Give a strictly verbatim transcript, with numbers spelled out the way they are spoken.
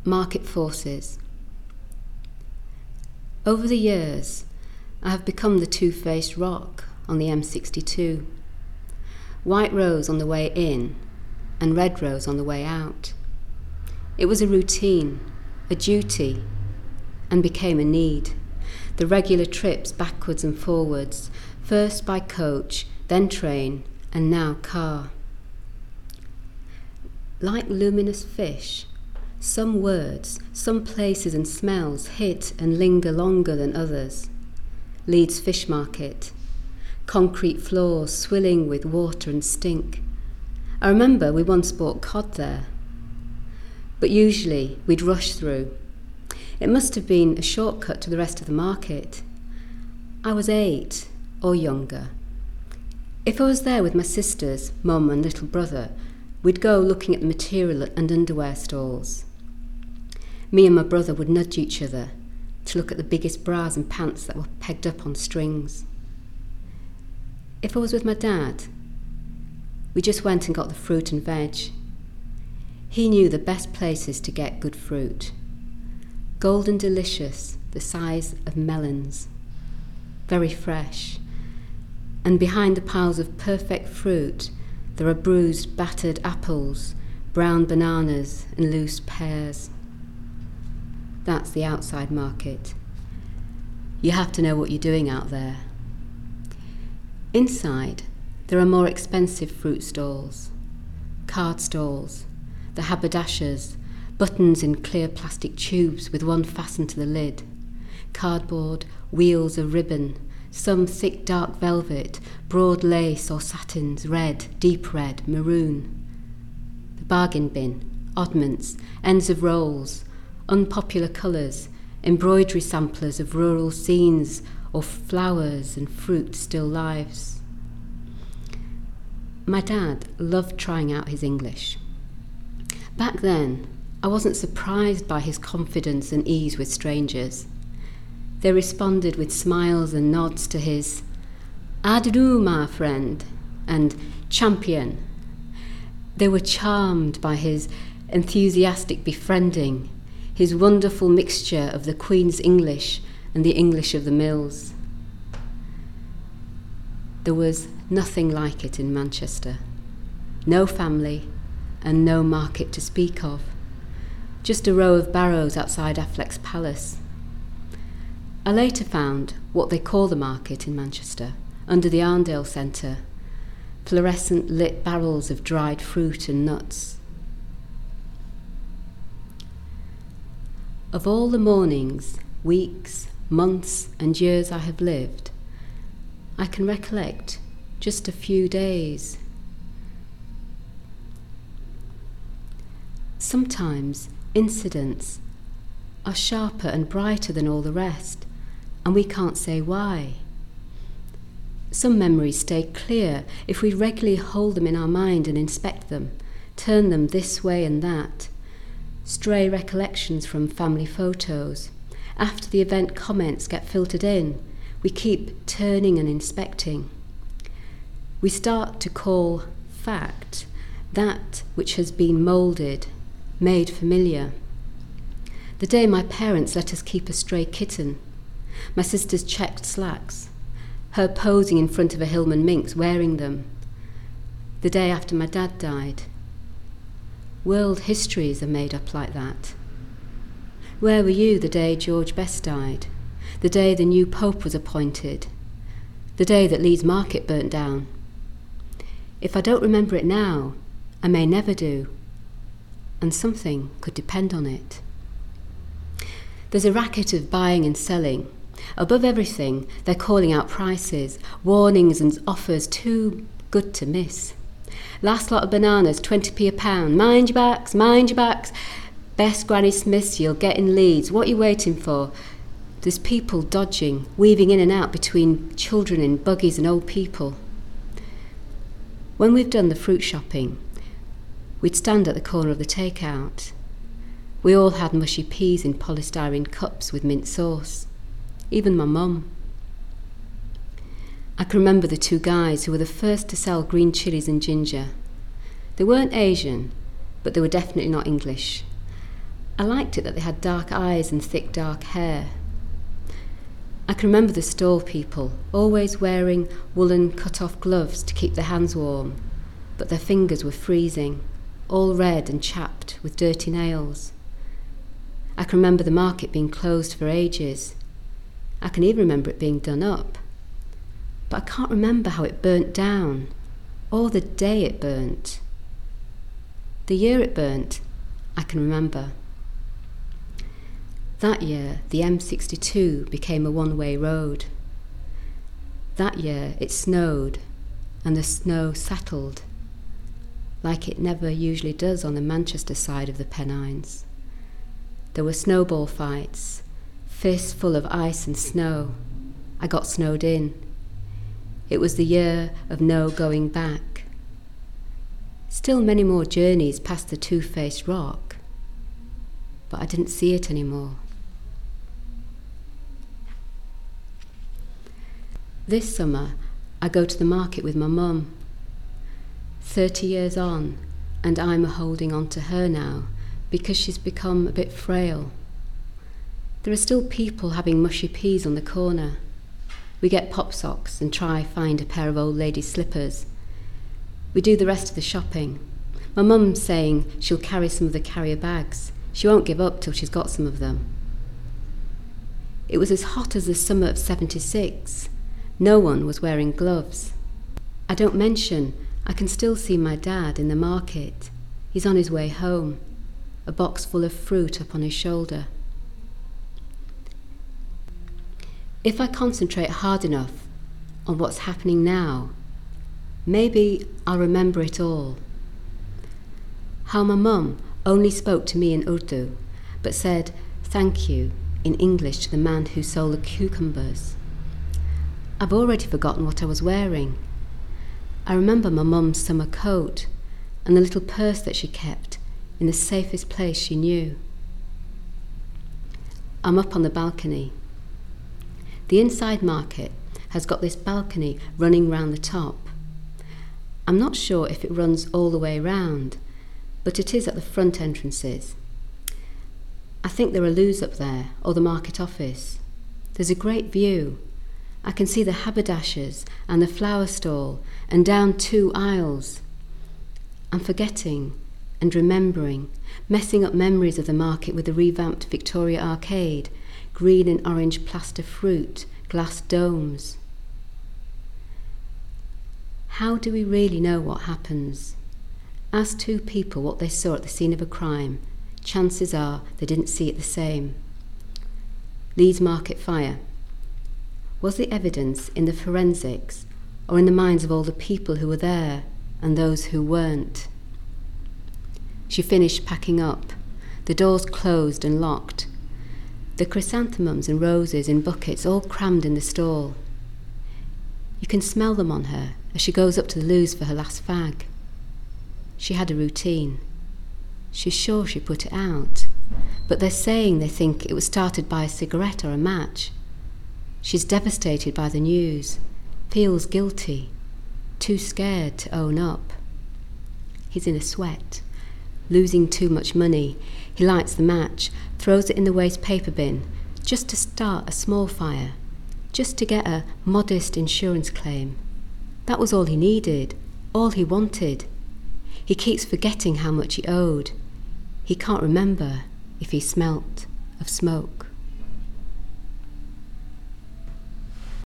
Market forces. Over the years, I have become the two-faced rock on the M sixty-two. White rose on the way in and red rose on the way out. It was a routine, a duty, and became a need. The regular trips backwards and forwards, first by coach, then train, and now car. Like luminous fish, some words, some places and smells hit and linger longer than others. Leeds Fish Market. Concrete floors swilling with water and stink. I remember we once bought cod there. But usually we'd rush through. It must have been a shortcut to the rest of the market. I was eight or younger. If I was there with my sisters, mum and little brother, we'd go looking at the material and underwear stalls. Me and my brother would nudge each other to look at the biggest bras and pants that were pegged up on strings. If I was with my dad, we just went and got the fruit and veg. He knew the best places to get good fruit. Golden delicious, the size of melons. Very fresh. And behind the piles of perfect fruit, there are bruised, battered apples, brown bananas and loose pears. That's the outside market. You have to know what you're doing out there. Inside, there are more expensive fruit stalls, card stalls, the haberdashers, buttons in clear plastic tubes with one fastened to the lid, cardboard, wheels of ribbon, some thick dark velvet, broad lace or satins, red, deep red, maroon. The bargain bin, oddments, ends of rolls, unpopular colours, embroidery samplers of rural scenes or flowers and fruit still lives. My dad loved trying out his English. Back then, I wasn't surprised by his confidence and ease with strangers. They responded with smiles and nods to his "How do you do, my friend?" and "champion." They were charmed by his enthusiastic befriending, his wonderful mixture of the Queen's English and the English of the mills. There was nothing like it in Manchester. No family and no market to speak of. Just a row of barrows outside Affleck's Palace. I later found what they call the market in Manchester, under the Arndale Centre, fluorescent lit barrels of dried fruit and nuts. Of all the mornings, weeks, months and years I have lived, I can recollect just a few days. Sometimes incidents are sharper and brighter than all the rest, and we can't say why. Some memories stay clear if we regularly hold them in our mind and inspect them, turn them this way and that. Stray recollections from family photos. After the event comments get filtered in, we keep turning and inspecting. We start to call fact that which has been moulded, made familiar. The day my parents let us keep a stray kitten, my sister's checked slacks, her posing in front of a Hillman minx wearing them. The day after my dad died. World histories are made up like that. Where were you the day George Best died? The day the new Pope was appointed? The day that Leeds Market burnt down? If I don't remember it now, I may never do, and something could depend on it. There's a racket of buying and selling. Above everything, they're calling out prices, warnings and offers too good to miss. Last lot of bananas, twenty p a pound. Mind your backs, mind your backs. Best Granny Smiths you'll get in Leeds. What are you waiting for? There's people dodging, weaving in and out between children in buggies and old people. When we've done the fruit shopping, we'd stand at the corner of the takeout. We all had mushy peas in polystyrene cups with mint sauce. Even my mum. I can remember the two guys who were the first to sell green chilies and ginger. They weren't Asian, but they were definitely not English. I liked it that they had dark eyes and thick dark hair. I can remember the stall people always wearing woolen cut-off gloves to keep their hands warm, but their fingers were freezing, all red and chapped with dirty nails. I can remember the market being closed for ages. I can even remember it being done up. But I can't remember how it burnt down, or the day it burnt. The year it burnt, I can remember. That year, the M sixty-two became a one-way road. That year, it snowed, and the snow settled, like it never usually does on the Manchester side of the Pennines. There were snowball fights, fists full of ice and snow. I got snowed in. It was the year of no going back. Still many more journeys past the two-faced rock, but I didn't see it anymore. This summer, I go to the market with my mum. Thirty years on, and I'm holding on to her now because she's become a bit frail. There are still people having mushy peas on the corner. We get pop socks and try find a pair of old lady slippers. We do the rest of the shopping. My mum's saying she'll carry some of the carrier bags. She won't give up till she's got some of them. It was as hot as the summer of seventy-six. No one was wearing gloves. I don't mention I can still see my dad in the market. He's on his way home, a box full of fruit up on his shoulder. If I concentrate hard enough on what's happening now, maybe I'll remember it all. How my mum only spoke to me in Urdu, but said thank you in English to the man who sold the cucumbers. I've already forgotten what I was wearing. I remember my mum's summer coat and the little purse that she kept in the safest place she knew. I'm up on the balcony. The inside market has got this balcony running round the top. I'm not sure if it runs all the way round, but it is at the front entrances. I think there are loos up there, or the market office. There's a great view. I can see the haberdashers and the flower stall and down two aisles. I'm forgetting and remembering, messing up memories of the market with the revamped Victoria Arcade, green and orange plaster fruit, glass domes. How do we really know what happens? Ask two people what they saw at the scene of a crime. Chances are they didn't see it the same. Leeds Market fire. Was the evidence in the forensics or in the minds of all the people who were there and those who weren't? She finished packing up. The doors closed and locked. The chrysanthemums and roses in buckets all crammed in the stall. You can smell them on her as she goes up to the loos for her last fag. She had a routine. She's sure she put it out, but they're saying they think it was started by a cigarette or a match. She's devastated by the news, feels guilty, too scared to own up. He's in a sweat, losing too much money. He lights the match, throws it in the waste paper bin, just to start a small fire, just to get a modest insurance claim. That was all he needed, all he wanted. He keeps forgetting how much he owed. He can't remember if he smelt of smoke.